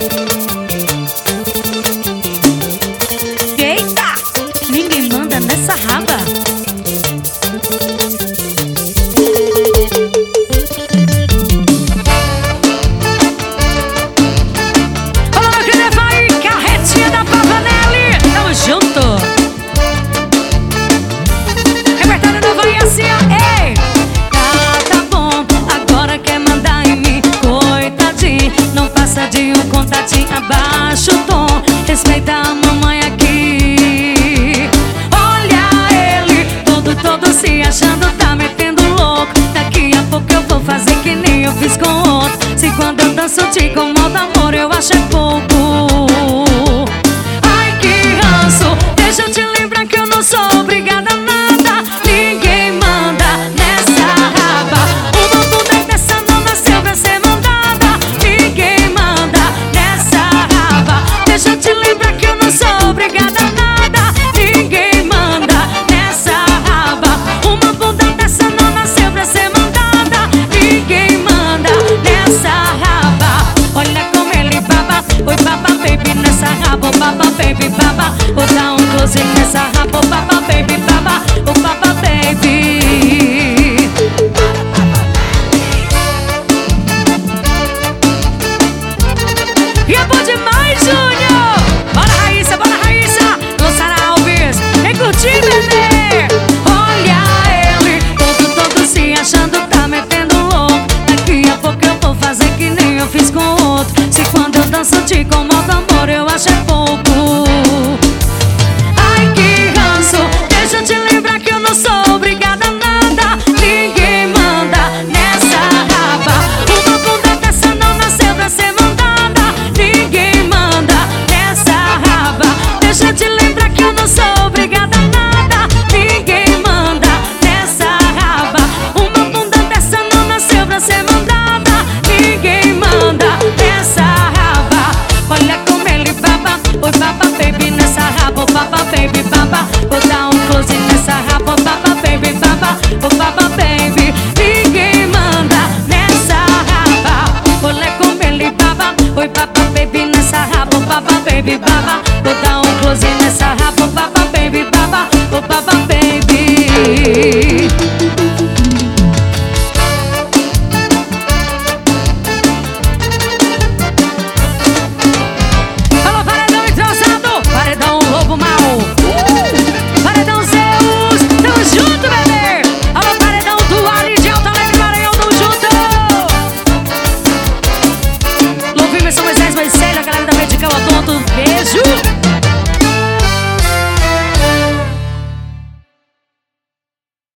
Eita! Ninguém manda nessa raba. Olá, meu querido, vai, carretinha da Pavanelli. Tamo junto. Repertório não vai assim, ó. Ei! Tá bom, agora quer mandar em mim. Coitadinho, não passa de um contatinho. Abaixa o tom, respeita a mamãe aqui. Olha ele, todo se achando, tá metendo louco. Daqui a pouco eu vou fazer que nem eu fiz com outro. Se quando eu danço te incomoda, amor, eu acho é pouco. Ai, que ranço, deixa eu te lembrar que eu não sou obrigada a nada. Ninguém manda nessa raba. Uma bunda dessa não nasceu pra ser mandada. Ninguém manda nessa raba. Deixa eu te lembrar que eu não sou obrigada a nada. Ninguém manda nessa raba. Uma bunda dessa não nasceu pra ser mandada. Ninguém manda nessa raba. Olha como ele baba. Oi, baba, baby, nessa raba. Oh, baba, baby, baba. Vou dar um close nessa raba. Oh, baba, baby, baba. Oh, baba, baby. E é bom demais, Júnior! Bora, Raíssa, Gonçalo Alves, vem curtir, bebê! Olha ele, todo se achando, tá metendo louco. Daqui a pouco eu vou fazer que nem eu fiz com outro. Se quando eu danço te incomoda, amor, eu acho é pouco. Ai, que ranço, deixa eu te lembrar que eu não sou obrigada a nada. Ninguém manda nessa raba. Uma bunda dessa não nasceu pra ser mandada. Ninguém manda nessa raba. Deixa eu te lembrar que eu não sou obrigada a nada. Ninguém manda nessa raba. Uma bunda dessa não nasceu pra ser mandada. Ninguém manda nessa raba. Olha como ele baba. Oi, baba, baby, nessa raba. Oh, baba, baby, baba. Vou dar um close nessa raba. Oh, baba, baby, baba. Oh, baba, baby. Ninguém manda nessa raba. Olha como ele baba. Oi, baba, baby, nessa raba. Oh, baba, baby, baba. Vou dar um close nessa raba. Oh, baba, baby, baba. Oh, baba, baby.